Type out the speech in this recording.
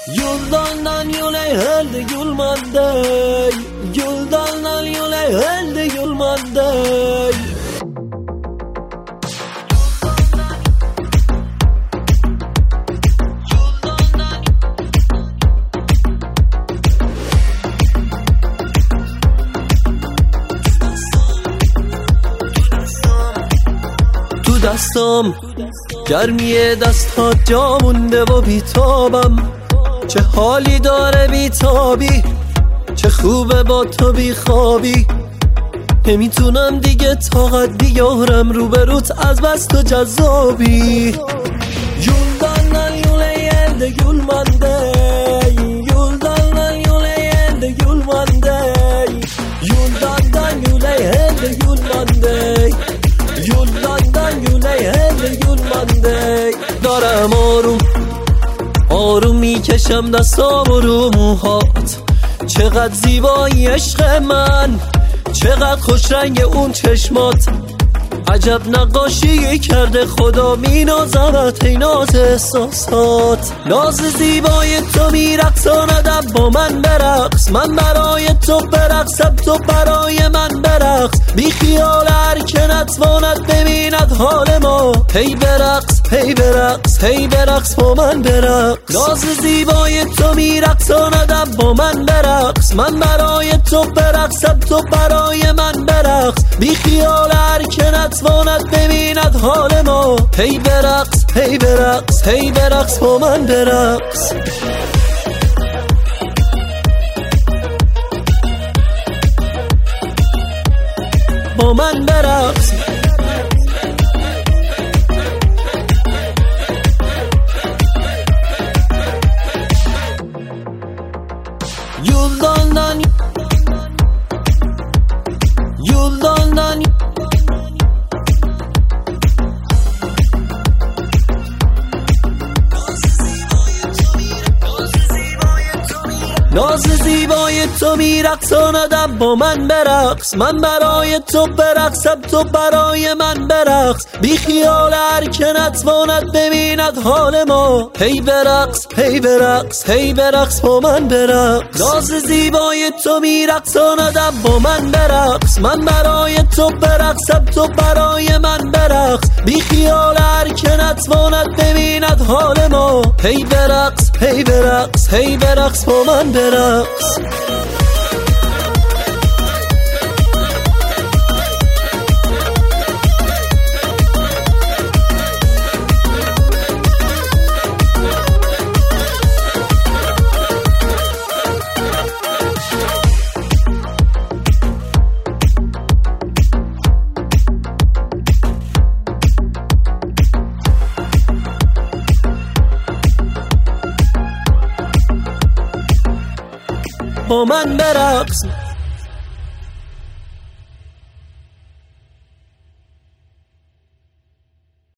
Yoldan yola elde yolmanday, yoldan yola elde yolmanday. تو دستام گرمی دستات جا مونده و بیتابم، چه حالی داره بیتابی، چه خوبه با تو بیخوابی. نمیتونم دیگه طاقت بیارم روبروت از بس تو جذابی. Yoldan yola elde yolmanday, yoldan yola elde yolmanday, yoldan yola elde yolmanday, yoldan yola elde yolmanday. دارم آروم میکشم دستامو رو موهات، چقدر زیبایی عشق من، چقدر خوش رنگ اون چشمات. عجب نقاشی کرده خدا مینازمت ای ناز احساسات. ناز زیبای تو میرقصاندم با من برقص، من برای تو برقصم تو برای من برقص. بی خیال هر که نتواند ببیند حال ما، هی برقص هی برقص هی برقص با من برقص. ناز زیبای تو میرقصاندم با من برقص، من برای تو برقصم تو برای من برقص. بی خیال هر که نتواند ببیند حال ما، هی برقص هی برقص هی برقص با من برقص. با من برقص. Yoldan yoldan ناز زیبای تو میرقصاندم با من برقص، من برای تو برقصم تو برای من برقص. بی خیال هر که نتواند ببیند حال ما، هی برقص هی برقص هی برقص با من برقص. ناز زیبای تو میرقصاندم با من برقص، من برای تو برقصم تو برای من برقص. بی خیال هر که نتواند ببیند حال ما، هی برقص هی برقص هی برقص با من برقص. با من برقص.